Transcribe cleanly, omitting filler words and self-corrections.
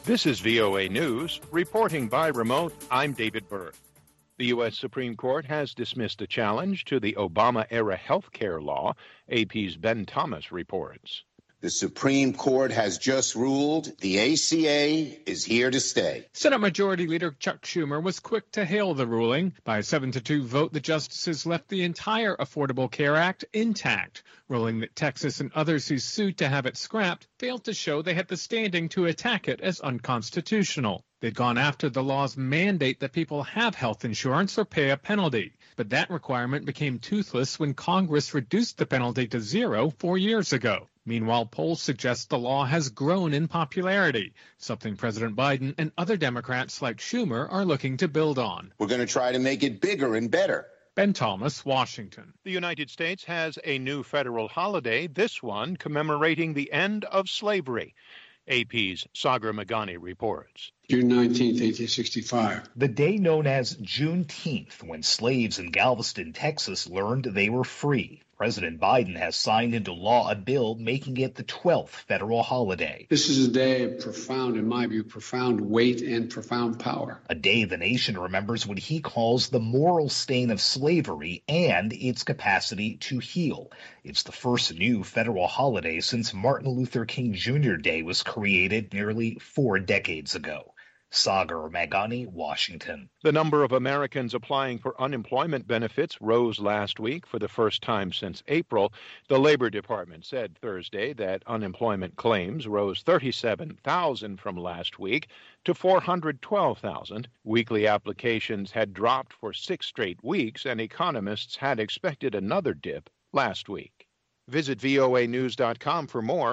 This is VOA News. Reporting by remote, I'm David Berg. The U.S. Supreme Court has dismissed a challenge to the Obama-era health care law. AP's Ben Thomas reports. The Supreme Court has just ruled the ACA is here to stay. Senate Majority Leader Chuck Schumer was quick to hail the ruling. By a 7-2 vote, the justices left the entire Affordable Care Act intact, ruling that Texas and others who sued to have it scrapped failed to show they had the standing to attack it as unconstitutional. They'd gone after the law's mandate that people have health insurance or pay a penalty. But that requirement became toothless when Congress reduced the penalty to zero 4 years ago. Meanwhile, polls suggest the law has grown in popularity, something President Biden and other Democrats like Schumer are looking to build on. We're going to try to make it bigger and better. Ben Thomas, Washington. The United States has a new federal holiday, this one commemorating the end of slavery. AP's Sagar Meghani reports. June 19th, 1865. The day known as Juneteenth, when slaves in Galveston, Texas learned they were free. President Biden has signed into law a bill making it the 12th federal holiday. This is a day of profound, in my view, profound weight and profound power. A day the nation remembers what he calls the moral stain of slavery and its capacity to heal. It's the first new federal holiday since Martin Luther King Jr. Day was created nearly 4 decades ago. Sagar Meghani, Washington. The number of Americans applying for unemployment benefits rose last week for the first time since April. The Labor Department said Thursday that unemployment claims rose 37,000 from last week to 412,000. Weekly applications had dropped for 6 straight weeks, and economists had expected another dip last week. Visit voanews.com for more.